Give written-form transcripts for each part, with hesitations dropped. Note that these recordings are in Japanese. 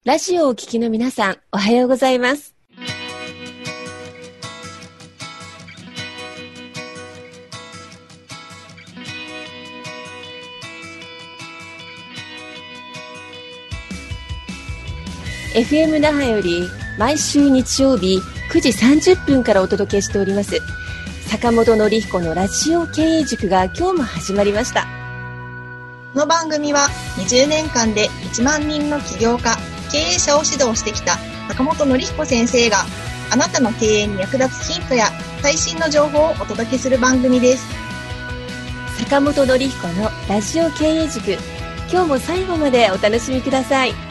ラジオをお聞きの皆さん、おはようございます。FM 那覇より毎週日曜日9時30分からお届けしております坂本典彦のラジオ経営塾が今日も始まりました。 この番組は20年間で1万人の起業家、経営者を指導してきた坂本典彦先生があなたの経営に役立つヒントや最新の情報をお届けする番組です。 坂本典彦のラジオ経営塾、今日も最後までお楽しみください。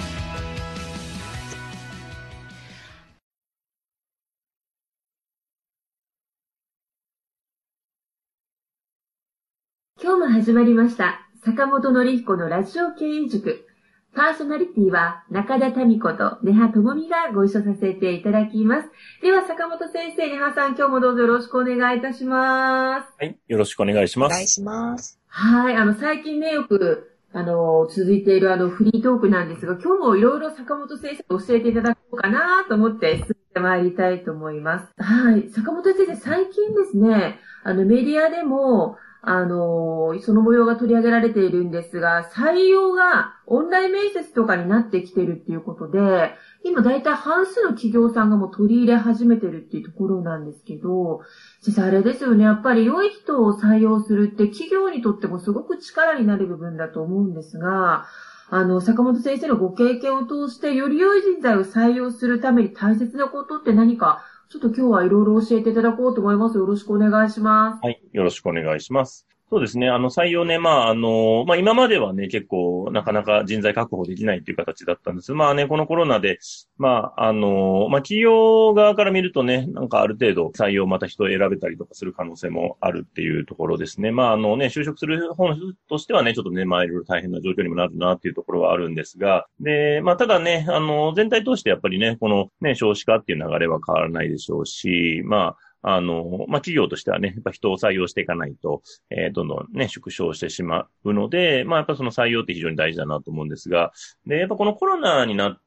今日も始まりました坂本典彦のラジオ経営塾。パーソナリティは中田民子と根葉智美がご一緒させていただきます。では坂本先生、根葉さん、今日もどうぞよろしくお願いいたします。 はい、よろしくお願いします。 お願いします。 はい、最近ね、よく続いているフリートークなんですが、今日もいろいろ坂本先生に教えていただこうかなと思って進んでまいりたいと思います。はい、坂本先生、最近ですね、メディアでもその模様が取り上げられているんですが、採用がオンライン面接とかになってきてるっていうことで、今だいたい半数の企業さんがもう取り入れ始めてるっていうところなんですけど、実際あれですよね、やっぱり良い人を採用するって企業にとってもすごく力になる部分だと思うんですが、坂本先生のご経験を通してより良い人材を採用するために大切なことって何か、ちょっと今日はいろいろ教えていただこうと思います。よろしくお願いします。 はい、よろしくお願いします。そうですね、採用ね、今まではね、結構、なかなか人材確保できないっていう形だったんです。まあね、このコロナで、企業側から見るとね、なんかある程度採用また人を選べたりとかする可能性もあるっていうところですね。就職する方の人としてはね、ちょっとね、いろいろ大変な状況にもなるなっていうところはあるんですが、で、ただね、全体通してやっぱりね、このね、少子化っていう流れは変わらないでしょうし、企業としてはね、やっぱ人を採用していかないと、どんどんね、縮小してしまうので、やっぱその採用って非常に大事だなと思うんですが、で、やっぱこのコロナになって、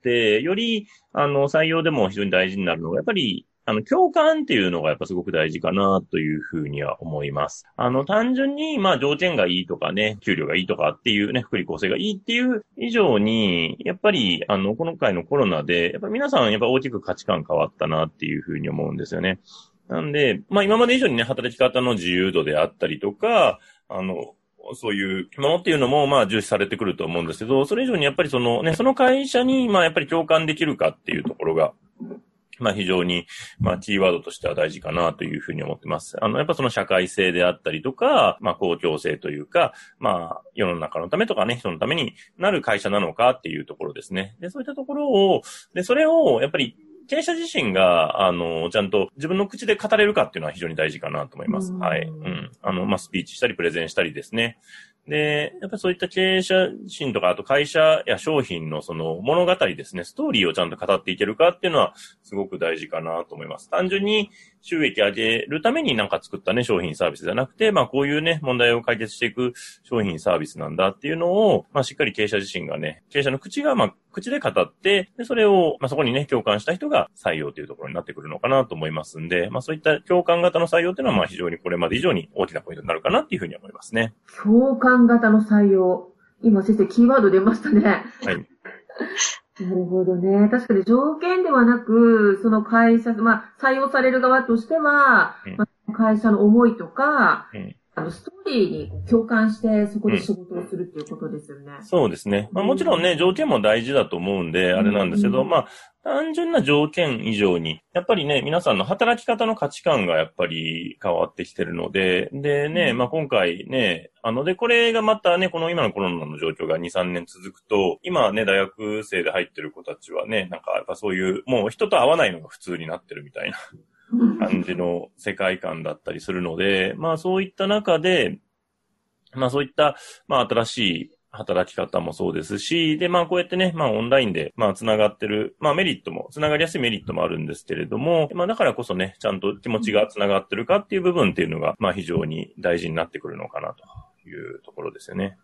より、採用でも非常に大事になるのが、やっぱり、共感っていうのがやっぱすごく大事かなというふうには思います。単純に、条件がいいとかね、給料がいいとかっていうね、福利厚生がいいっていう以上に、やっぱり、今回のコロナで、やっぱり皆さんやっぱ大きく価値観変わったなっていうふうに思うんですよね。なんで、今まで以上にね、働き方の自由度であったりとか、そういうものっていうのも、重視されてくると思うんですけど、それ以上にやっぱりその会社に、やっぱり共感できるかっていうところが、非常に、キーワードとしては大事かなというふうに思ってます。やっぱその社会性であったりとか、公共性というか、世の中のためとかね、人のためになる会社なのかっていうところですね。で、そういったところを、で、それを、やっぱり、経営者自身が、ちゃんと自分の口で語れるかっていうのは非常に大事かなと思います。はい。スピーチしたりプレゼンしたりですね。で、やっぱりそういった経営者自身とか、あと会社や商品のその物語ですね、ストーリーをちゃんと語っていけるかっていうのはすごく大事かなと思います。単純に収益上げるためになんか作ったね、商品サービスじゃなくて、こういうね、問題を解決していく商品サービスなんだっていうのを、しっかり経営者自身がね、経営者の口が、口で語って、で、それを、そこにね、共感した人が採用というところになってくるのかなと思いますんで、そういった共感型の採用っていうのは、非常にこれまで以上に大きなポイントになるかなっていうふうに思いますね。 共感型の採用。今先生、キーワード出ましたね。 はい。 なるほどね。確かに条件ではなく、その会社、採用される側としては、会社の思いとか、ストーリーに共感して、そこで仕事をするっていうことですよね。 そうですね。もちろんね、条件も大事だと思うんで、あれなんですけど、単純な条件以上に、やっぱりね、皆さんの働き方の価値観がやっぱり変わってきてるので、でね、今回ね、これがまたね、この今のコロナの状況が2、3年続くと、今ね、大学生で入ってる子たちはね、なんかやっぱそういう、もう人と会わないのが普通になってるみたいな感じの世界観だったりするので、そういった中で、そういった、新しい働き方もそうですし、で、こうやってね、オンラインで、つながってる、メリットも、つながりやすいメリットもあるんですけれども、だからこそね、ちゃんと気持ちがつながってるかっていう部分っていうのが、非常に大事になってくるのかなというところですよね。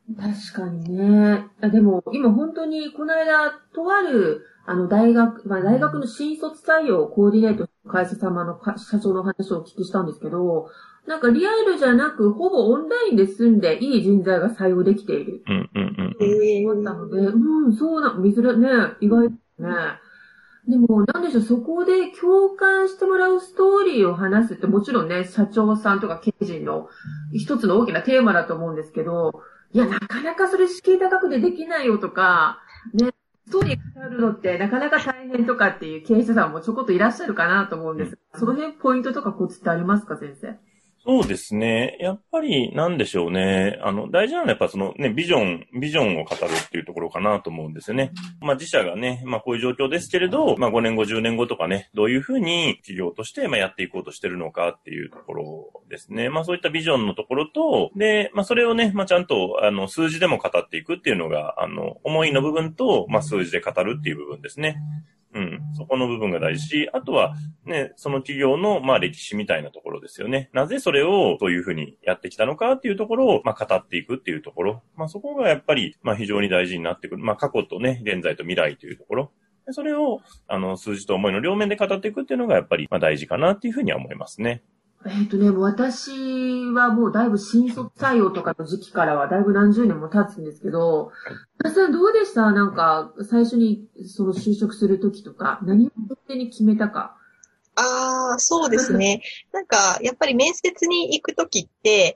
確かにね。でも、今本当に、この間、とある、大学の新卒採用をコーディネートした会社様の社長の話をお聞きしたんですけど、なんかリアルじゃなく、ほぼオンラインで済んで、いい人材が採用できている。思ったので、そうな、珍ね、意外ですね。でも、なんでしょう、そこで共感してもらうストーリーを話すって、もちろんね、社長さんとか経営陣の一つの大きなテーマだと思うんですけど、いや、なかなかそれ敷居高くでできないよとか、ね、ストーリーがあるのってなかなか大変とかっていう経営者さんもちょこっといらっしゃるかなと思うんです。その辺ポイントとかコツってありますか、先生？ そうですね。やっぱり、なんでしょうね。大事なのはやっぱそのね、ビジョンを語るっていうところかなと思うんですよね。自社がね、こういう状況ですけれど、5年後、10年後とかね、どういうふうに企業として、やっていこうとしてるのかっていうところですね。そういったビジョンのところと、で、それをね、ちゃんと、数字でも語っていくっていうのが、思いの部分と、数字で語るっていう部分ですね。そこの部分が大事し、あとはね、その企業の歴史みたいなところですよね。なぜそれをそういうふうにやってきたのかっていうところを語っていくっていうところ。そこがやっぱり非常に大事になってくる。過去とね、現在と未来というところ。それを数字と思いの両面で語っていくっていうのがやっぱり大事かなっていうふうには思いますね。 もう私はもうだいぶ新卒採用とかの時期からはだいぶ何十年も経つんですけど、皆さんどうでした？なんか、最初にその就職するときとか、何を勝手に決めたか。 そうですね。なんか、やっぱり面接に行くときって、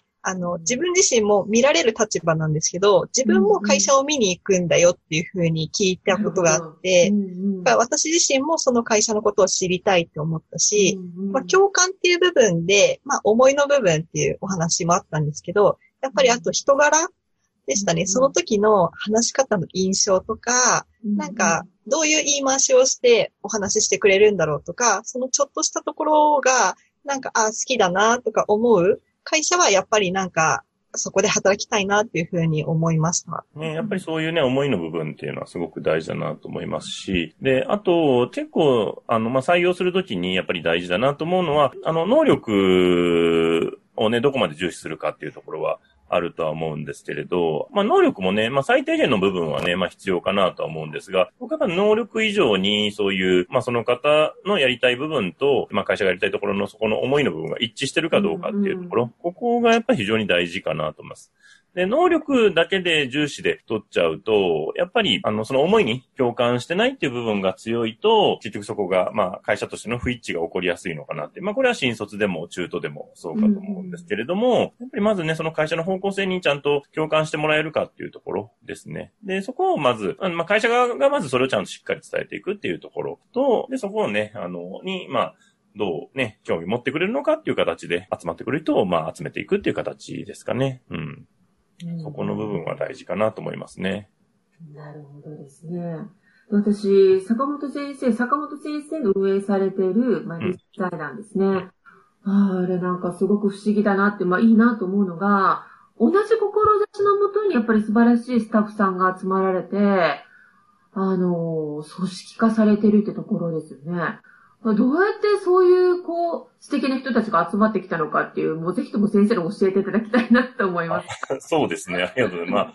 自分自身も見られる立場なんですけど、自分も会社を見に行くんだよっていうふうに聞いたことがあって、私自身もその会社のことを知りたいって思ったし、共感っていう部分で、思いの部分っていうお話もあったんですけど、やっぱりあと人柄でしたね。その時の話し方の印象とか、なんか、どういう言い回しをしてお話ししてくれるんだろうとか、そのちょっとしたところが、なんか、好きだなとか思う会社はやっぱりなんか、そこで働きたいなっていうふうに思いました。 ね、やっぱりそういうね、思いの部分っていうのはすごく大事だなと思いますし、で、あと、結構、採用するときにやっぱり大事だなと思うのは、能力をね、どこまで重視するかっていうところは、あるとは思うんですけれど、能力もね、最低限の部分はね、必要かなとは思うんですが、僕は能力以上にそういう、その方のやりたい部分と、会社がやりたいところのそこの思いの部分が一致してるかどうかっていうところ、ここがやっぱり非常に大事かなと思います。で、能力だけで重視で取っちゃうと、やっぱり、その思いに共感してないっていう部分が強いと、結局そこが、会社としての不一致が起こりやすいのかなって。これは新卒でも中途でもそうかと思うんですけれども、やっぱりまずね、その会社の方向性にちゃんと共感してもらえるかっていうところですね。で、そこをまず、会社側がまずそれをちゃんとしっかり伝えていくっていうところと、で、そこをね、どうね、興味持ってくれるのかっていう形で集まってくる人を、集めていくっていう形ですかね。そこの部分は大事かなと思いますね。 なるほどですね。私、坂本先生の運営されている、リスト財団ですね。あれなんかすごく不思議だなって、いいなと思うのが、同じ志のもとにやっぱり素晴らしいスタッフさんが集まられて、組織化されてるってところですよね。どうやってそういう、素敵な人たちが集まってきたのかっていう、もうぜひとも先生に教えていただきたいなと思います。 そうですね。ありがとうございます。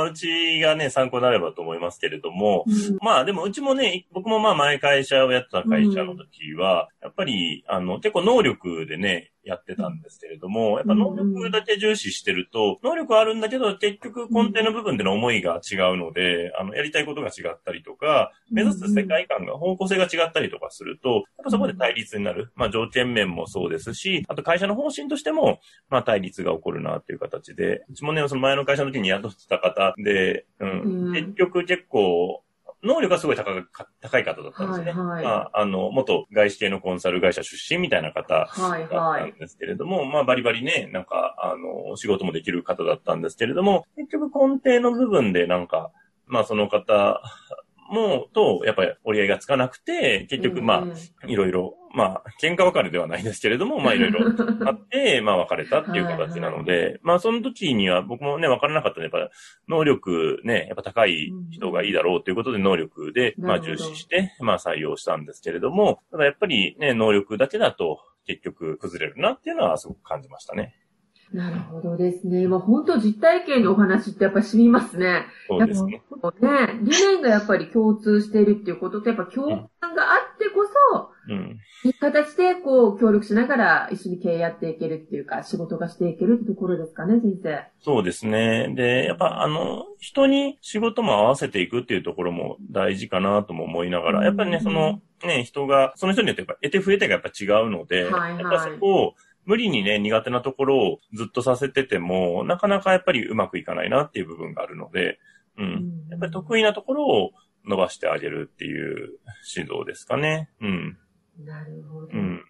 うちがね、参考になればと思いますけれども、でもうちもね、僕も前会社をやってた会社の時は、やっぱり、結構能力でね、やってたんですけれども、やっぱ能力だけ重視してると、能力はあるんだけど、結局根底の部分での思いが違うので、やりたいことが違ったりとか、目指す世界観が、方向性が違ったりとかすると、やっぱそこで対立になる。条件面もそうですし、あと会社の方針としても、対立が起こるなっていう形で、うちもね、その前の会社の時に雇ってた方で、結局結構、能力がすごい高い方だったんですね。元外資系のコンサル会社出身みたいな方だったんですけれども、バリバリね、仕事もできる方だったんですけれども、結局根底の部分でその方と、やっぱり折り合いがつかなくて、結局いろいろ、喧嘩別れではないですけれども、いろいろあって、別れたっていう形なので、その時には僕もね、分からなかったので、やっぱ能力ね、やっぱ高い人がいいだろうということで能力で、重視して、採用したんですけれども、ただやっぱりね、能力だけだと結局崩れるなっていうのはすごく感じましたね。 なるほどですね。もう本当実体験のお話ってやっぱり染みますね。 そうですね。 理念がやっぱり共通しているっていうことと、やっぱ共感があってこそ、いい形で協力しながら一緒に経営やっていけるっていうか、仕事がしていけるってところですかね、先生。 そうですね。で、やっぱ人に仕事も合わせていくっていうところも大事かなとも思いながら、やっぱりね、人が、その人によってやっぱ得手不得手がやっぱ違うので、やっぱそこを無理にね、苦手なところをずっとさせてても、なかなかやっぱりうまくいかないなっていう部分があるので、やっぱり得意なところを伸ばしてあげるっていう指導ですかね。 なるほど。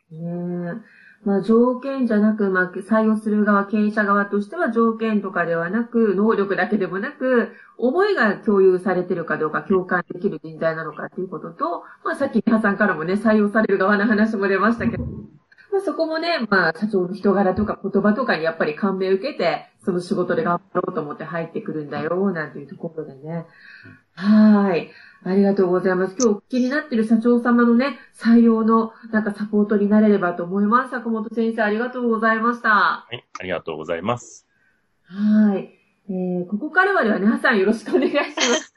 条件じゃなく、採用する側、経営者側としては条件とかではなく、能力だけでもなく、思いが共有されているかどうか、共感できる人材なのかっていうことと、さっき皆さんからもね、採用される側の話も出ましたけど、そこもね、社長の人柄とか言葉とかにやっぱり感銘を受けて、その仕事で頑張ろうと思って入ってくるんだよ、なんていうところでね。はい。ありがとうございます。今日気になっている社長様のね、採用のサポートになれればと思います。坂本先生、ありがとうございました。 はい、ありがとうございます。 はい。ここからはでは皆さんよろしくお願いします。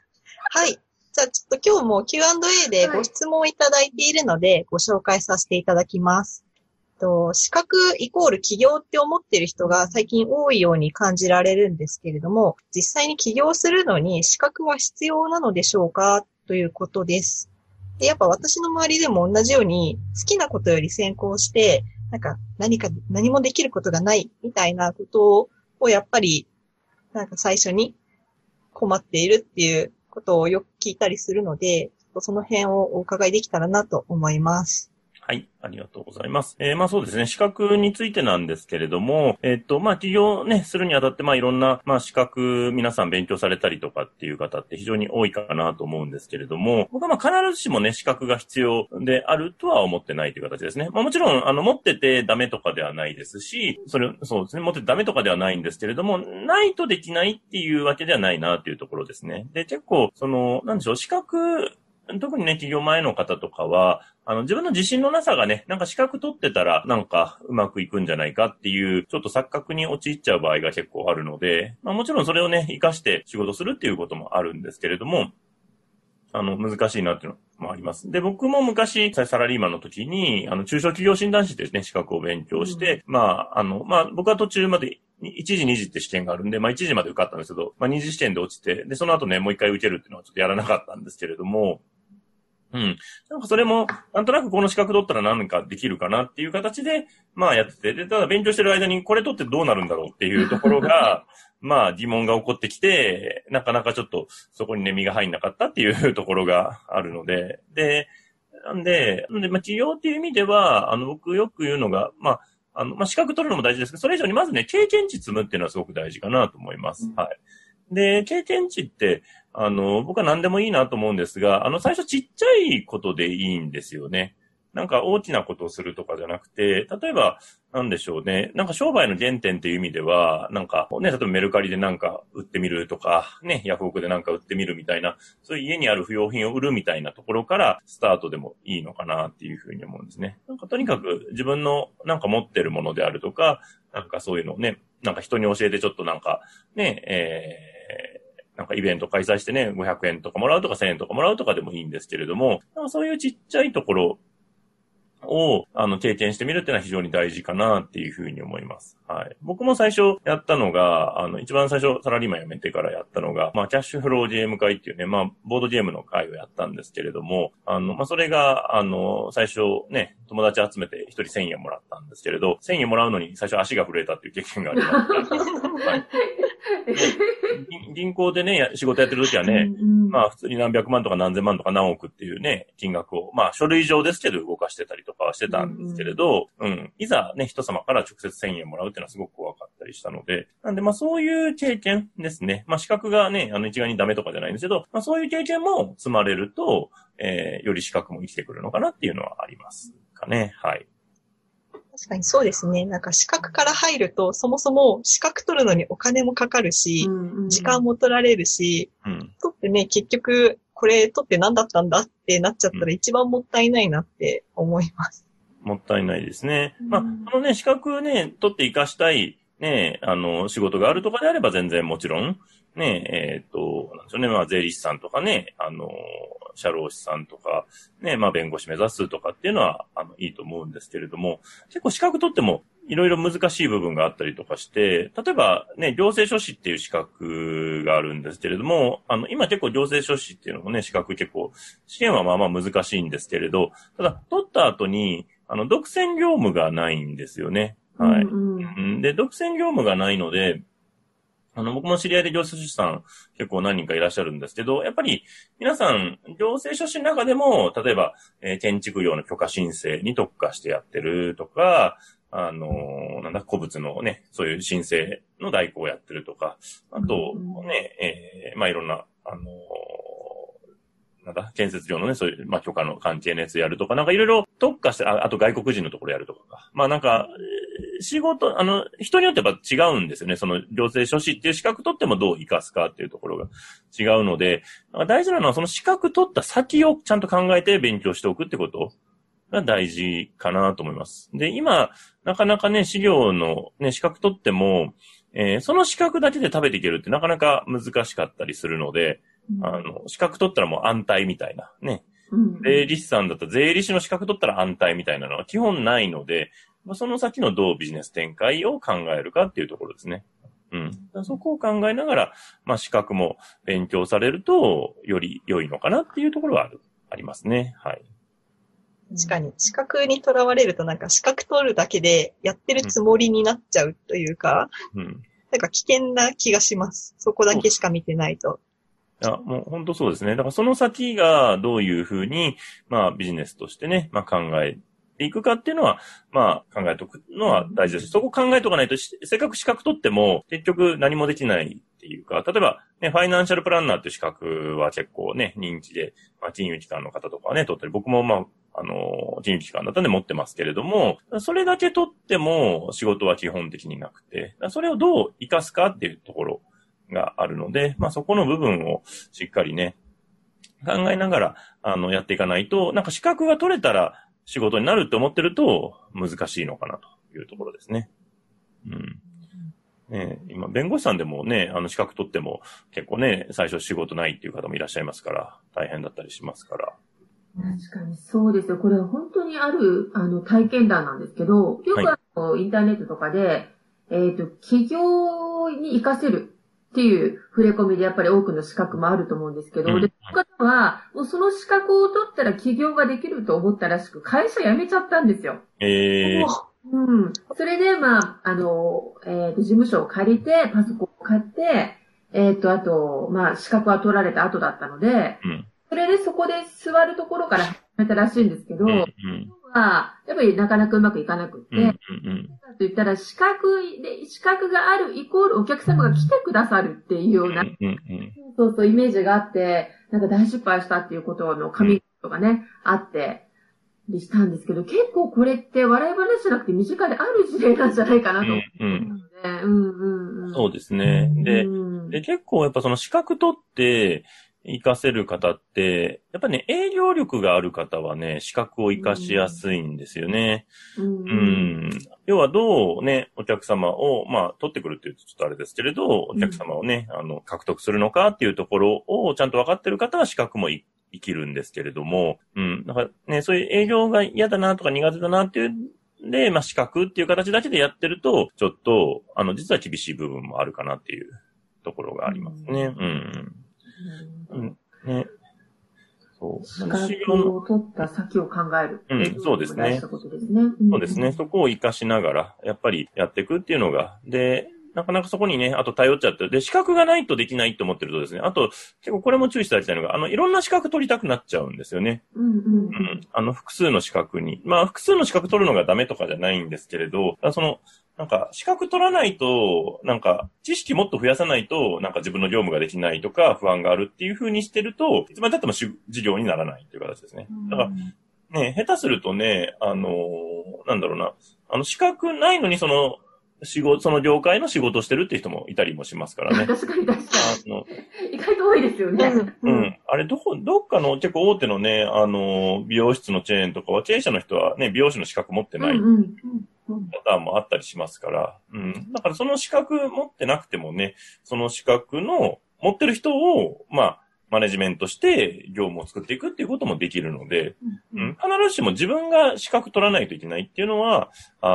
はい。じゃあちょっと今日も Q&A でご質問いただいているので、ご紹介させていただきます。資格イコール起業って思っている人が最近多いように感じられるんですけれども、実際に起業するのに資格は必要なのでしょうかということです。で、やっぱ私の周りでも同じように好きなことより先行して、何もできることがないみたいなことをやっぱり最初に困っているっていうことをよく聞いたりするので、その辺をお伺いできたらなと思います。 はい、ありがとうございます。そうですね、資格についてなんですけれども、起業ね、するにあたって、いろんな、資格、皆さん勉強されたりとかっていう方って非常に多いかなと思うんですけれども、僕は必ずしもね、資格が必要であるとは思ってないという形ですね。もちろん、持っててダメとかではないですし、そうですね、持っててダメとかではないんですけれども、ないとできないっていうわけではないなっていうところですね。で、結構、なんでしょう、資格、特にね、起業前の方とかは、自分の自信のなさがね、資格取ってたら、うまくいくんじゃないかっていう、ちょっと錯覚に陥っちゃう場合が結構あるので、もちろんそれをね、活かして仕事するっていうこともあるんですけれども、難しいなっていうのもあります。で、僕も昔、サラリーマンの時に、中小企業診断士でね、資格を勉強して、僕は途中まで、1次2次って試験があるんで、1次まで受かったんですけど、2次試験で落ちて、で、その後ね、もう一回受けるっていうのはちょっとやらなかったんですけれども、それも、なんとなくこの資格取ったら何かできるかなっていう形で、やってて、で、ただ勉強してる間にこれ取ってどうなるんだろうっていうところが、疑問が起こってきて、なかなかちょっとそこにね、身が入んなかったっていうところがあるので、なんで、起業っていう意味では、僕よく言うのが、資格取るのも大事ですけど、それ以上にまずね、経験値積むっていうのはすごく大事かなと思います。はい。で、経験値って、僕は何でもいいなと思うんですが、最初ちっちゃいことでいいんですよね。大きなことをするとかじゃなくて、例えば、なんでしょうね。商売の原点っていう意味では、例えばメルカリで売ってみるとか、ね、ヤフオクで売ってみるみたいな、そういう家にある不要品を売るみたいなところからスタートでもいいのかなっていうふうに思うんですね。とにかく自分の持ってるものであるとか、そういうのをね、人に教えてちょっとイベント開催してね、500円とかもらうとか1000円とかもらうとかでもいいんですけれども、そういうちっちゃいところを、経験してみるっていうのは非常に大事かなっていうふうに思います。はい。僕も最初やったのが、一番最初サラリーマン辞めてからやったのが、キャッシュフローゲーム会っていうね、ボードゲームの会をやったんですけれども、それが、最初ね、友達集めて一人1000円もらったんですけれど、1000円もらうのに最初足が震えたっていう経験があります。はい。銀行でね、仕事やってる時はね、普通に何百万とか何千万とか何億っていうね、金額を、書類上ですけど動かしてたりとかはしてたんですけれど、いざね、人様から直接1000円もらうっていうのはすごく怖かったりしたので、なんでそういう経験ですね。資格がね、一概にダメとかじゃないんですけど、そういう経験も積まれると、より資格も生きてくるのかなっていうのはありますかね。はい。 確かにそうですね。資格から入ると、そもそも資格取るのにお金もかかるし、時間も取られるし、取ってね、結局、これ取って何だったんだってなっちゃったら一番もったいないなって思います。 もったいないですね。そのね、資格ね、取って活かしたいね、仕事があるとかであれば全然もちろん、ね、なんでしょうね、まあ、税理士さんとかね、社労士さんとか、ね、まあ、弁護士目指すとかっていうのは、いいと思うんですけれども、結構資格取っても、いろいろ難しい部分があったりとかして、例えばね、行政書士っていう資格があるんですけれども、今結構行政書士っていうのもね、資格結構、試験はまあまあ難しいんですけれど、ただ、取った後に、独占業務がないんですよね。はい。で、独占業務がないので、僕も知り合いで行政書士さん結構何人かいらっしゃるんですけど、やっぱり皆さん行政書士の中でも、例えば、建築業の許可申請に特化してやってるとか、古物のね、そういう申請の代行をやってるとか、あとね、まあいろんな、建設業のね、そういう、まあ許可の関係のやつやるとか、なんかいろいろ特化して、あと外国人のところやるとか。まあなんか、仕事、人によってやっぱ違うんですよね。その行政書士っていう資格取ってもどう活かすかっていうところが違うので、大事なのはその資格取った先をちゃんと考えて勉強しておくってことが大事かなと思います。で、今、なかなかね、資料のね、資格取っても、その資格だけで食べていけるってなかなか難しかったりするので、資格取ったらもう安泰みたいなね。税理士さんだったら税理士の資格取ったら安泰みたいなのは基本ないので、その先のどうビジネス展開を考えるかっていうところですね。そこを考えながら、まあ資格も勉強されるとより良いのかなっていうところはありますね。はい。 確かに、資格にとらわれるとなんか資格取るだけでやってるつもりになっちゃうというか、なんか危険な気がします。そこだけしか見てないと。 いや、もう本当そうですね。だからその先がどういうふうに、まあビジネスとしてね、まあ考えていくかっていうのは、まあ考えておくのは大事です。そこ考えておかないと、せっかく資格取っても結局何もできないっていうか、例えばね、ファイナンシャルプランナーっていう資格は結構ね、人気で、まあ金融機関の方とかはね、取ったり、僕もまあ、金融機関だったんで持ってますけれども、それだけ取っても仕事は基本的になくて、それをどう活かすかっていうところがあるので、まあそこの部分をしっかりね、考えながら、やっていかないと、なんか資格が取れたら仕事になるって思ってると難しいのかなというところですね。ね、今、弁護士さんでもね、資格取っても結構ね、最初仕事ないっていう方もいらっしゃいますから、大変だったりしますから。 確かにそうですよ。これは本当にある、体験談なんですけど、よくインターネットとかで、企業に活かせるっていう触れ込みでやっぱり多くの資格もあると思うんですけど、で、その方は、もうその資格を取ったら起業ができると思ったらしく、会社辞めちゃったんですよ。それで、まあ、事務所を借りて、パソコンを買って、あと、まあ、資格は取られた後だったので、それでそこで座るところから始めたらしいんですけど、やっぱりなかなかうまくいかなくって、と言ったら資格があるイコールお客様が来てくださるっていうような、そうイメージがあって、なんか大失敗したっていうことの紙ングがね、あって、したんですけど、結構これって笑い話じゃなくて身近である事例なんじゃないかなと思うので、 そうですね。で、結構やっぱその資格取って活かせる方って、やっぱね、営業力がある方はね、資格を活かしやすいんですよね。要はどうね、お客様を、まあ、取ってくるっていうとちょっとあれですけれど、お客様をね、獲得するのかっていうところをちゃんと分かってる方は資格も生きるんですけれども、だからね、そういう営業が嫌だなとか苦手だなっていうで、まあ、資格っていう形だけでやってると、ちょっと、実は厳しい部分もあるかなっていうところがありますね。ね。そう。 資格を取った先を考える。 そうですね。そうですね。そこを活かしながら、やっぱりやっていくっていうのが、で、なかなかそこにね、あと頼っちゃって、で、資格がないとできないと思ってるとですね、あと、結構これも注意していただきたいのが、いろんな資格取りたくなっちゃうんですよね。複数の資格に。まあ、複数の資格取るのがダメとかじゃないんですけれど、なんか、資格取らないと、なんか、知識もっと増やさないと、なんか自分の業務ができないとか、不安があるっていう風にしてると、いつまで経っても事業にならないっていう形ですね。だから、ね、下手するとね、なんだろうな、資格ないのにその業界の仕事をしてるっていう人もいたりもしますからね。 確かに。意外と多いですよね。 あれ、どっかの結構大手のね、美容室のチェーンとかは、経営者の人はね、美容師の資格持ってないパターンもあったりしますから、だからその資格持ってなくてもね、その資格の持ってる人を、マネジメントして業務を作っていくっていうこともできるので、必ずしも自分が資格取らないといけないっていうのは、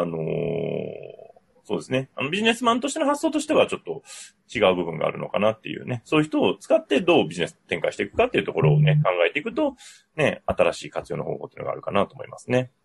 そうですね。ビジネスマンとしての発想としてはちょっと違う部分があるのかなっていうね。そういう人を使ってどうビジネス展開していくかっていうところをね、考えていくと、ね、新しい活用の方法っていうのがあるかなと思いますね。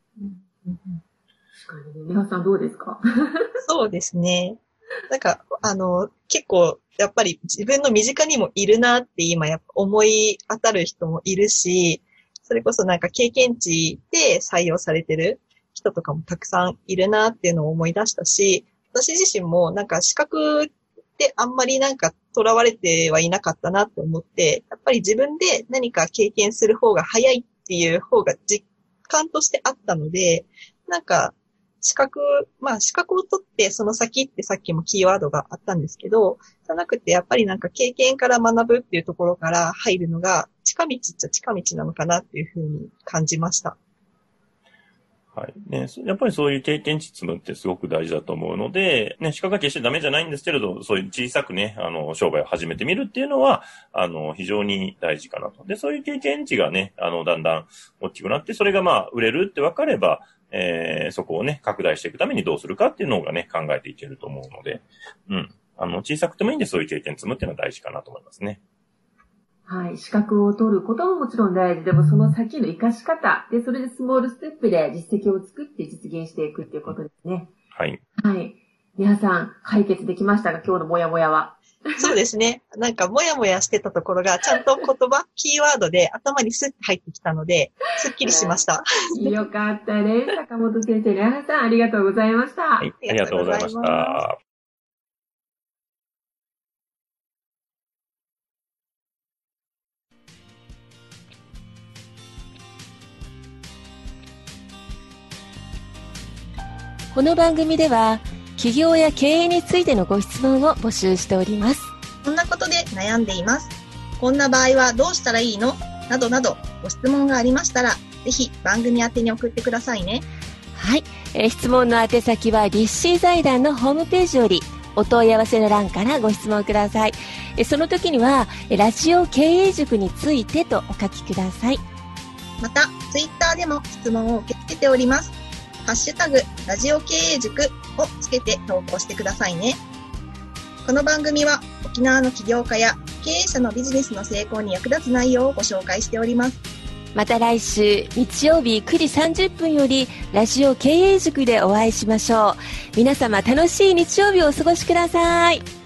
確かに。皆さんどうですか？ そうですね。なんか、結構、やっぱり自分の身近にもいるなって今やっぱ思い当たる人もいるし、それこそなんか経験値で採用されてる人とかもたくさんいるなっていうのを思い出したし、私自身もなんか資格ってあんまりなんか囚われてはいなかったなって思って、やっぱり自分で何か経験する方が早いっていう方が実感としてあったので、なんか資格を取ってその先ってさっきもキーワードがあったんですけど、じゃなくてやっぱりなんか経験から学ぶっていうところから入るのが近道っちゃ近道なのかなっていうふうに感じました。 はい。ね、やっぱりそういう経験値積むってすごく大事だと思うので、ね、資格は決してダメじゃないんですけれど、そういう小さくね、商売を始めてみるっていうのは、非常に大事かなと。で、そういう経験値がね、だんだん大きくなって、それが売れるって分かれば、そこをね、拡大していくためにどうするかっていうのがね、考えていけると思うので、小さくてもいいんでそういう経験積むっていうのは大事かなと思いますね。 はい。資格を取ることももちろん大事でも、その先の活かし方で、それでスモールステップで実績を作って実現していくっていうことですね。 はい。 はい。皆さん、解決できましたか？今日のモヤモヤは。 そうですね。なんか、もやもやしてたところが、ちゃんと言葉、キーワードで頭にスッと入ってきたので、すっきりしました。 よかったです。坂本先生、皆さん、ありがとうございました。 はい。ありがとうございました。 この番組では起業や経営についてのご質問を募集しております。 こんなことで悩んでいます。こんな場合はどうしたらいいの？などなどご質問がありましたら、ぜひ番組宛てに送ってくださいね。 はい、質問の宛先は立志財団のホームページよりお問い合わせの欄からご質問ください。その時にはラジオ経営塾についてとお書きください。 またツイッターでも質問を受け付けております。ハッシュタグラジオ経営塾をつけて投稿してくださいね。この番組は沖縄の起業家や経営者のビジネスの成功に役立つ内容をご紹介しております。 また来週日曜日9時30分よりラジオ経営塾でお会いしましょう。皆様楽しい日曜日をお過ごしください。